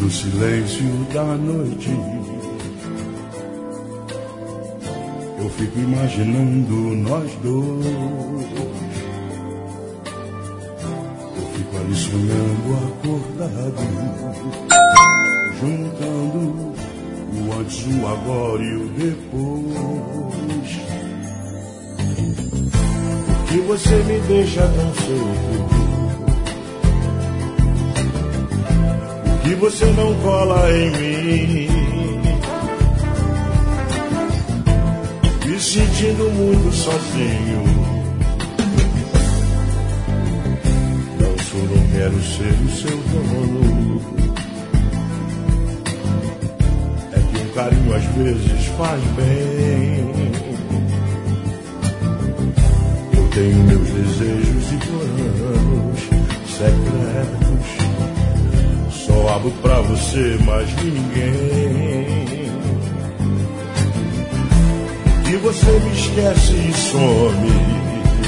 no silêncio da noite, eu fico imaginando nós dois. Eu fico ali sonhando acordado, juntando o antes, o agora e o depois. Por que você me deixa tão solto? Por que você não cola em mim? Me sentindo muito sozinho. Não quero ser o seu dono. É que um carinho às vezes faz bem. Eu tenho meus desejos e planos secretos. Só abro pra você, mas ninguém. E você me esquece e some.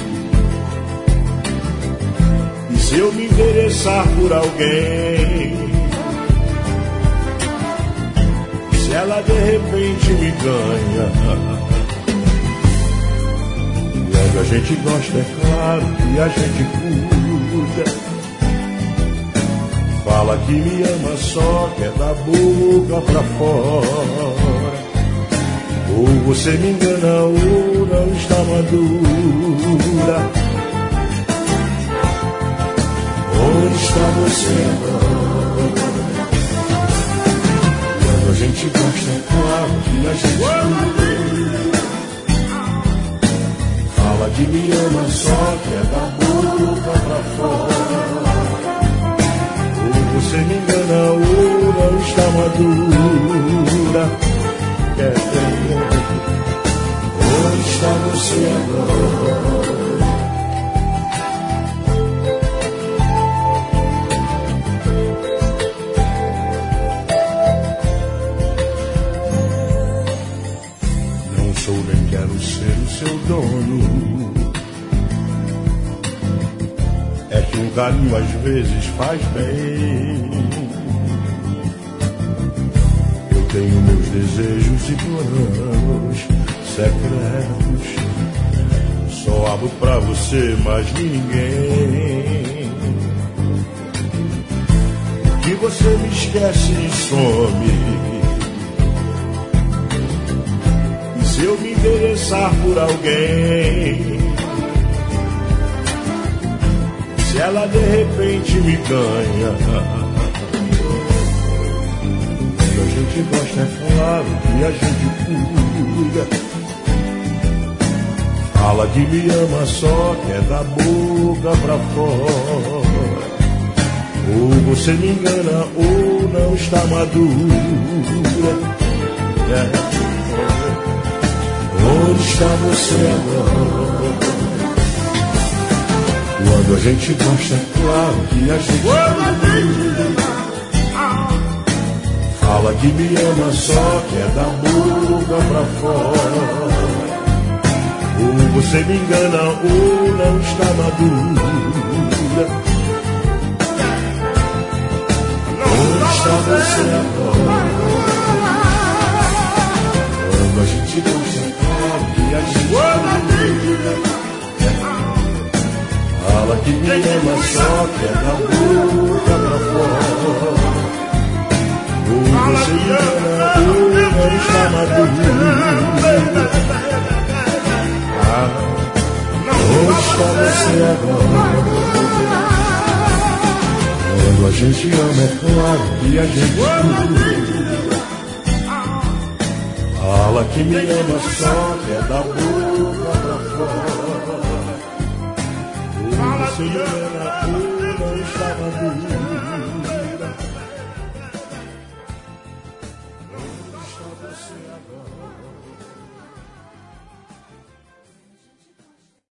Se eu me interessar por alguém, se ela de repente me ganha, quando a gente gosta é claro que a gente cuida. Fala que me ama só que é da boca pra fora. Ou você me engana ou não está madura. Onde está você agora? Quando a gente gosta, é claro que a gente fala que me ama só que é da boca pra fora. Ou você me engana ou não está madura. Onde está você agora? Nem quero ser o seu dono. É que um carinho às vezes faz bem. Eu tenho meus desejos e planos secretos. Só abro pra você, mas ninguém. Que você me esquece e some. Se eu me interessar por alguém, se ela de repente me ganha, quando a gente gosta é claro que a gente cuida. Fala que me ama só que é da boca pra fora. Ou você me engana ou não está madura. Onde está você agora? Quando a gente gosta, é claro que a gente fala que me ama só que é da boca pra fora. Ou você me engana ou não está madura. Onde está você agora? Quando a gente gosta, e a gente fala que me ama só que é da boca pra fora. Ou você me engana ou não está madura. Onde está você agora? Quando a gente ama é claro que a gente fala que me ama só que é da boca pra fora. Ou você me engana